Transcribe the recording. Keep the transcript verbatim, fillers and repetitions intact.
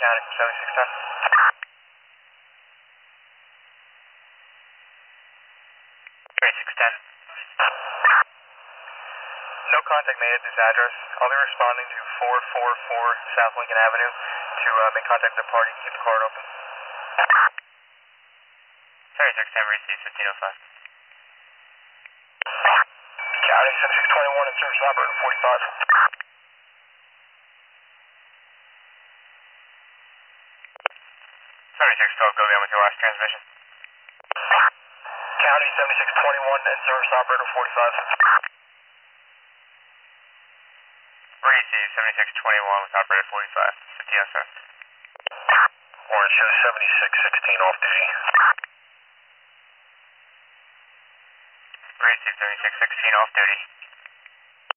County, seventy-six ten. seventy-six ten. No contact made at this address. I'll be responding to four four four South Lincoln Avenue to uh, make contact with the party and keep the card open. seventy-six ten, receive fifteen oh five. County, seventy-six twenty-one and service operator forty-five. seventy-six twelve, go again with your last transmission. County, seventy-six twenty-one and service operator forty-five. Receive seventy-six twenty-one with operator forty-five, fifteen oh seven. Orange show seventy-six sixteen off duty. Receive seventy-six sixteen off duty.